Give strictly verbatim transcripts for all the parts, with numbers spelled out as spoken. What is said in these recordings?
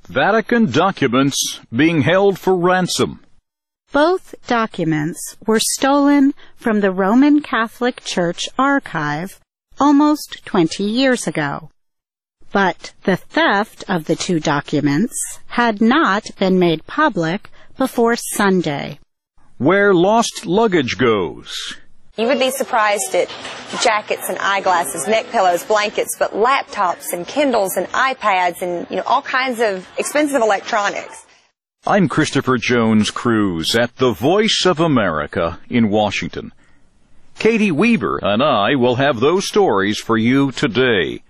Vatican documents being held for ransom. Both documents were stolen from the Roman Catholic Church archive almost twenty years ago. But the theft of the two documents had not been made public before Sunday. Where lost luggage goes. You would be surprised at jackets and eyeglasses, neck pillows, blankets, but laptops and Kindles and iPads and, you know, all kinds of expensive electronics. I'm Christopher Jones Cruz at the Voice of America in Washington. Katie Weaver and I will have those stories for you today.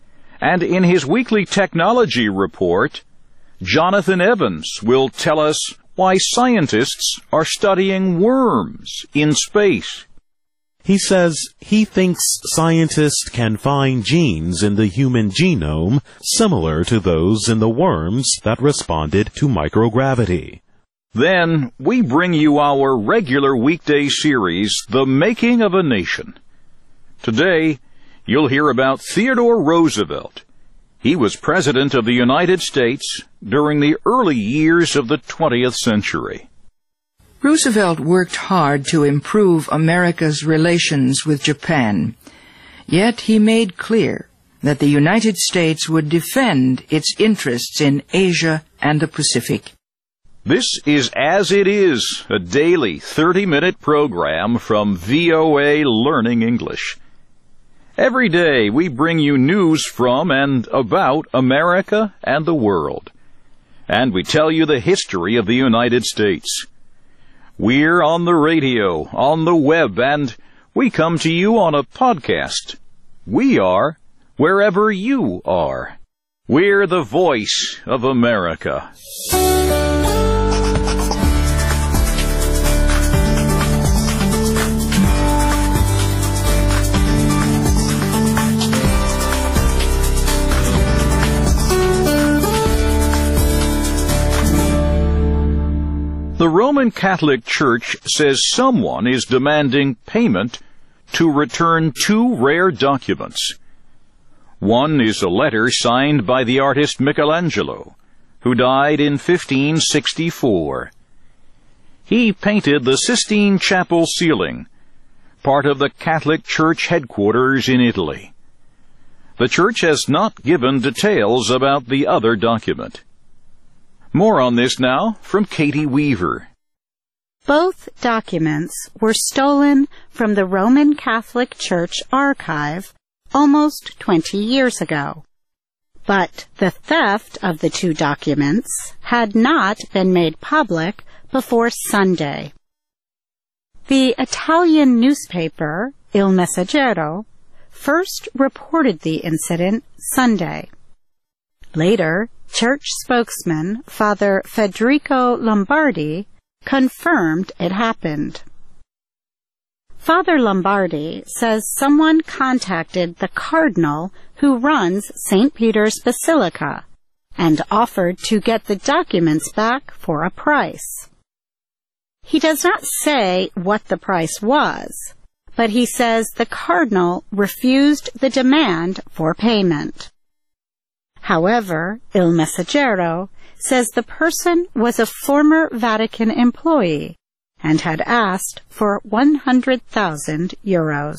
And in his weekly technology report, Jonathan Evans will tell us why scientists are studying worms in space. He says he thinks scientists can find genes in the human genome similar to those in the worms that responded to microgravity. Then we bring you our regular weekday series, The Making of a Nation. Today, you'll hear about Theodore Roosevelt. He was President of the United States during the early years of the twentieth century. Roosevelt worked hard to improve America's relations with Japan, yet he made clear that the United States would defend its interests in Asia and the Pacific. This is As It Is, a daily thirty-minute program from V O A Learning English. Every day we bring you news from and about America and the world. And we tell you the history of the United States. We're on the radio, on the web, and we come to you on a podcast. We are wherever you are. We're the Voice of America. The Roman Catholic Church says someone is demanding payment to return two rare documents. One is a letter signed by the artist Michelangelo, who died in fifteen sixty-four. He painted the Sistine Chapel ceiling, part of the Catholic Church headquarters in Italy. The Church has not given details about the other document. More on this now from Katie Weaver. Both documents were stolen from the Roman Catholic Church archive almost twenty years ago. But the theft of the two documents had not been made public before Sunday. The Italian newspaper Il Messaggero first reported the incident Sunday. Later, church spokesman Father Federico Lombardi confirmed it happened. Father Lombardi says someone contacted the cardinal who runs Saint Peter's Basilica and offered to get the documents back for a price. He does not say what the price was, but he says the cardinal refused the demand for payment. However, Il Messaggero says the person was a former Vatican employee and had asked for one hundred thousand euros.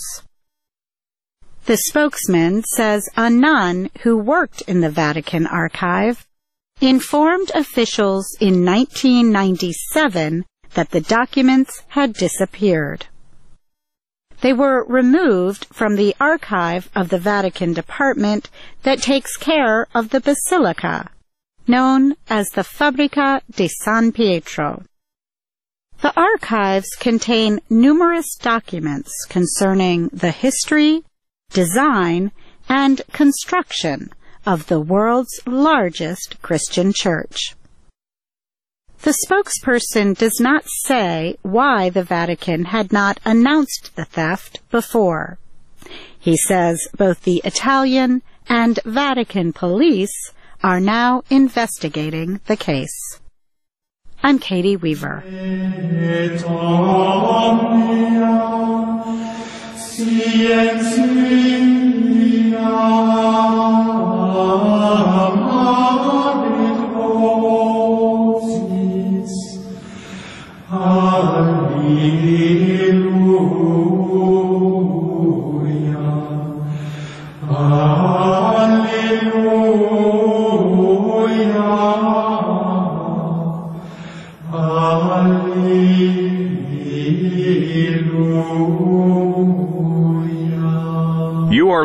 The spokesman says a nun who worked in the Vatican archive informed officials in nineteen ninety-seven that the documents had disappeared. They were removed from the archive of the Vatican department that takes care of the Basilica, known as the Fabbrica di San Pietro. The archives contain numerous documents concerning the history, design, and construction of the world's largest Christian church. The spokesperson does not say why the Vatican had not announced the theft before. He says both the Italian and Vatican police are now investigating the case. I'm Katie Weaver.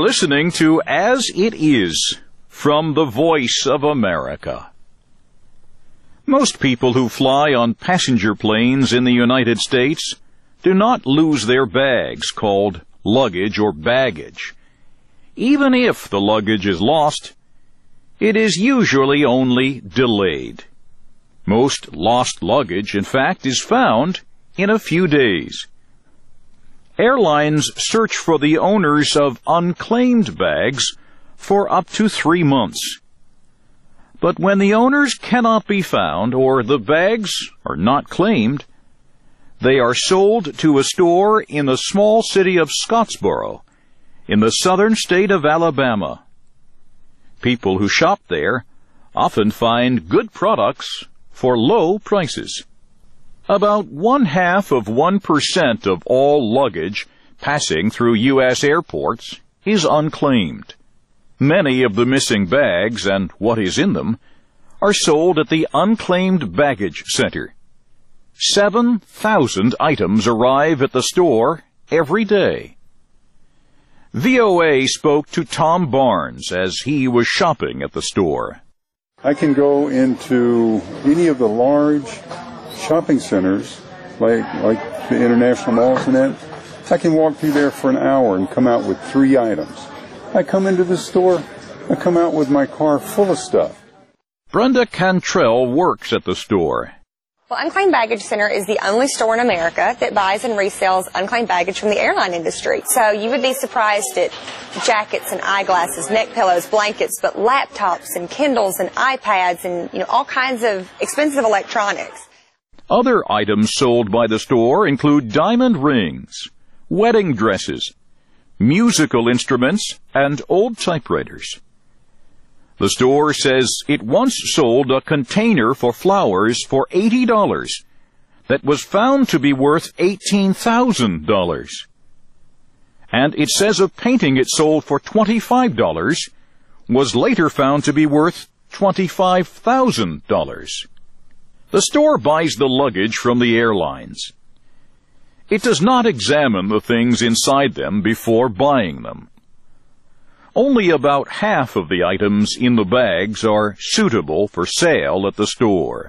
listening to As It Is from the Voice of America. Most people who fly on passenger planes in the United States do not lose their bags, called luggage or baggage. Even if the luggage is lost, it is usually only delayed. Most lost luggage, in fact, is found in a few days. Airlines search for the owners of unclaimed bags for up to three months. But when the owners cannot be found or the bags are not claimed, they are sold to a store in the small city of Scottsboro, in the southern state of Alabama. People who shop there often find good products for low prices. About one-half of one percent of all luggage passing through U S airports is unclaimed. Many of the missing bags and what is in them are sold at the Unclaimed Baggage Center. Seven thousand items arrive at the store every day. V O A spoke to Tom Barnes as he was shopping at the store. I can go into any of the large shopping centers, like like the international malls and that. I can walk through there for an hour and come out with three items. I come into the store, I come out with my car full of stuff. Brenda Cantrell works at the store. Well, Unclaimed Baggage Center is the only store in America that buys and resells unclaimed baggage from the airline industry. So you would be surprised at jackets and eyeglasses, neck pillows, blankets, but laptops and Kindles and iPads and, you know, all kinds of expensive electronics. Other items sold by the store include diamond rings, wedding dresses, musical instruments, and old typewriters. The store says it once sold a container for flowers for eighty dollars that was found to be worth eighteen thousand dollars. And it says a painting it sold for twenty-five dollars was later found to be worth twenty-five thousand dollars. The store buys the luggage from the airlines. It does not examine the things inside them before buying them. Only about half of the items in the bags are suitable for sale at the store.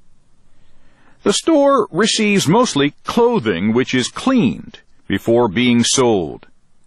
The store receives mostly clothing which is cleaned before being sold.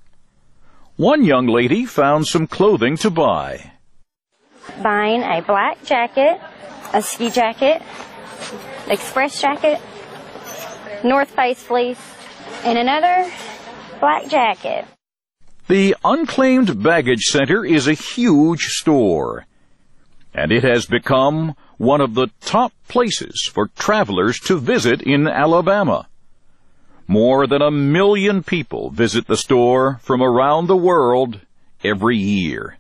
One young lady found some clothing to buy. Buying a black jacket, a ski jacket, express jacket, North Face fleece, and another black jacket. The Unclaimed Baggage Center is a huge store, and it has become one of the top places for travelers to visit in Alabama. More than a million people visit the store from around the world every year.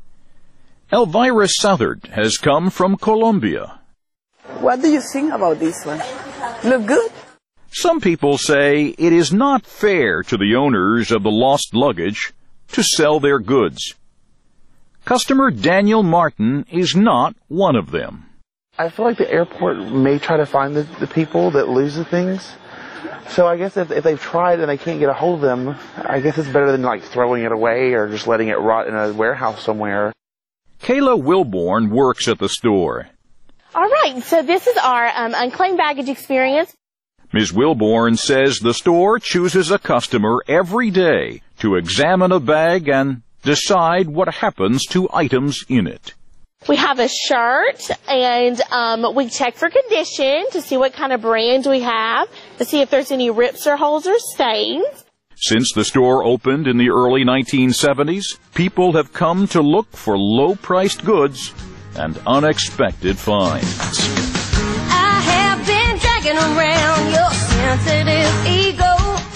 Elvira Southard has come from Colombia. What do you think about this one? Look good? Some people say it is not fair to the owners of the lost luggage to sell their goods. Customer Daniel Martin is not one of them. I feel like the airport may try to find the, the people that lose the things. So I guess if, if they've tried and they can't get a hold of them, I guess it's better than like throwing it away or just letting it rot in a warehouse somewhere. Kayla Wilborn works at the store. All right, so this is our um, unclaimed baggage experience. Miz Wilborn says the store chooses a customer every day to examine a bag and decide what happens to items in it. We have a shirt, and um, we check for condition to see what kind of brand we have, to see if there's any rips or holes or stains. Since the store opened in the early nineteen seventies, people have come to look for low-priced goods and unexpected finds. I have been dragging around your sensitive ego,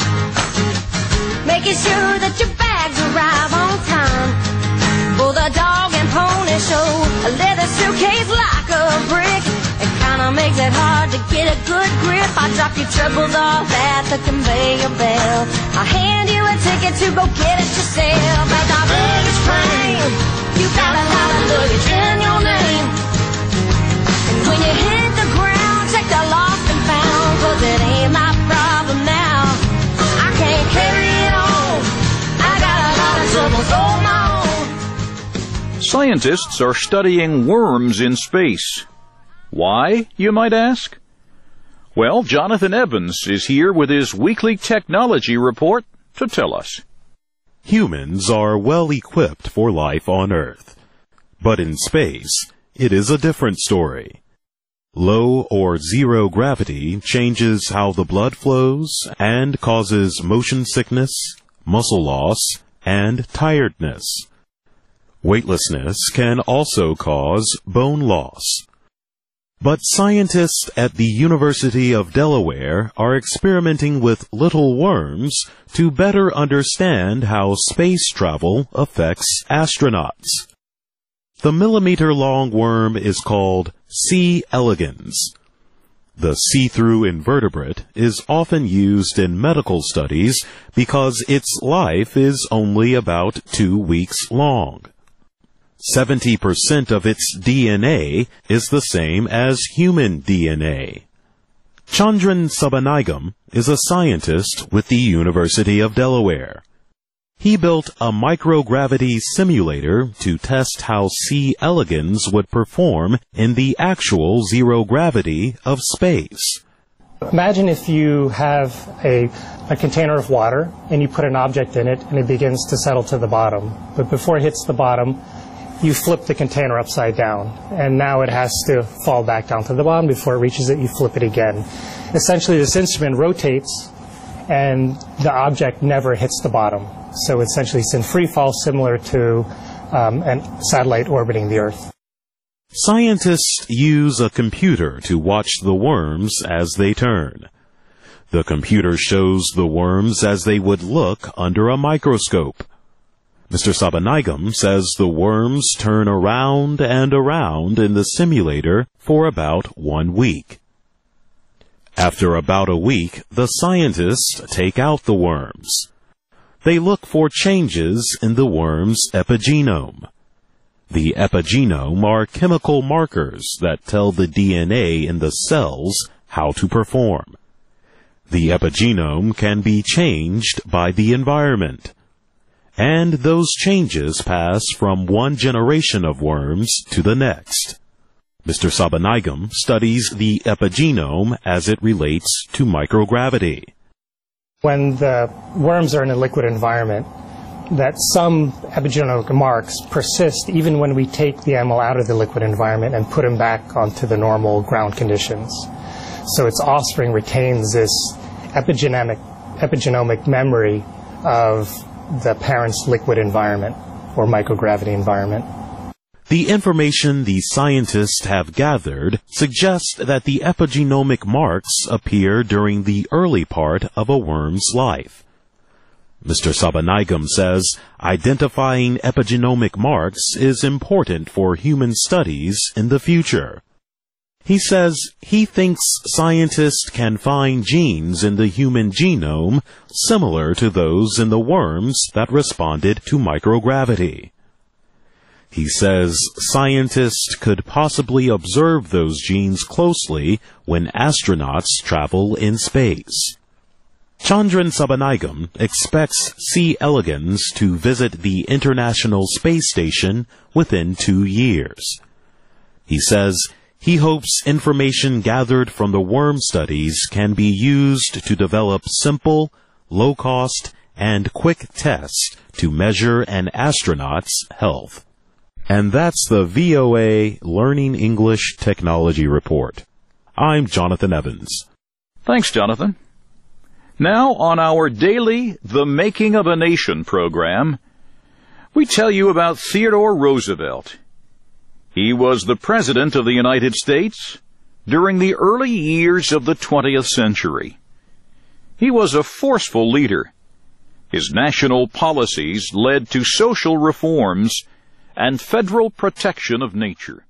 making sure that your bags arrive on time for the dog and pony show. A leather suitcase like a brick, it kinda makes it hard to get a good grip. I drop your troubles off at the conveyor belt, I hand you a ticket to go get it yourself. As our luggage train, you got a lot of luggage in your name, and when you hit the ground, check the lost and found, cause it ain't my problem now. I can't carry it on, I got a lot of troubles. Oh, Scientists are studying worms in space. Why, you might ask? Well, Jonathan Evans is here with his weekly technology report to tell us. Humans are well equipped for life on Earth. But in space, it is a different story. Low or zero gravity changes how the blood flows and causes motion sickness, muscle loss, and tiredness. Weightlessness can also cause bone loss. But scientists at the University of Delaware are experimenting with little worms to better understand how space travel affects astronauts. The millimeter-long worm is called C. elegans. The see-through invertebrate is often used in medical studies because its life is only about two weeks long. seventy percent of its D N A is the same as human D N A. Chandran Sabanigam is a scientist with the University of Delaware. He built a microgravity simulator to test how C. elegans would perform in the actual zero gravity of space. Imagine if you have a, a container of water and you put an object in it and it begins to settle to the bottom. But before it hits the bottom, you flip the container upside down, and now it has to fall back down to the bottom. Before it reaches it, you flip it again. Essentially, this instrument rotates, and the object never hits the bottom. So essentially, it's in free fall, similar to um, a satellite orbiting the Earth. Scientists use a computer to watch the worms as they turn. The computer shows the worms as they would look under a microscope. Mister Sabanigam says the worms turn around and around in the simulator for about one week. After about a week, the scientists take out the worms. They look for changes in the worm's epigenome. The epigenome are chemical markers that tell the D N A in the cells how to perform. The epigenome can be changed by the environment. And those changes pass from one generation of worms to the next. Mister Sabanigam studies the epigenome as it relates to microgravity. When the worms are in a liquid environment, that some epigenomic marks persist even when we take the animal out of the liquid environment and put him back onto the normal ground conditions. So its offspring retains this epigenomic, epigenomic memory of the parent's liquid environment or microgravity environment. The information the scientists have gathered suggests that the epigenomic marks appear during the early part of a worm's life. Mister Sabanigam says identifying epigenomic marks is important for human studies in the future. He says he thinks scientists can find genes in the human genome similar to those in the worms that responded to microgravity. He says scientists could possibly observe those genes closely when astronauts travel in space. Chandran Sabanigam expects C. elegans to visit the International Space Station within two years. He says he hopes information gathered from the worm studies can be used to develop simple, low-cost, and quick tests to measure an astronaut's health. And that's the V O A Learning English Technology Report. I'm Jonathan Evans. Thanks, Jonathan. Now, on our daily The Making of a Nation program, we tell you about Theodore Roosevelt. He was the President of the United States during the early years of the twentieth century. He was a forceful leader. His national policies led to social reforms and federal protection of nature.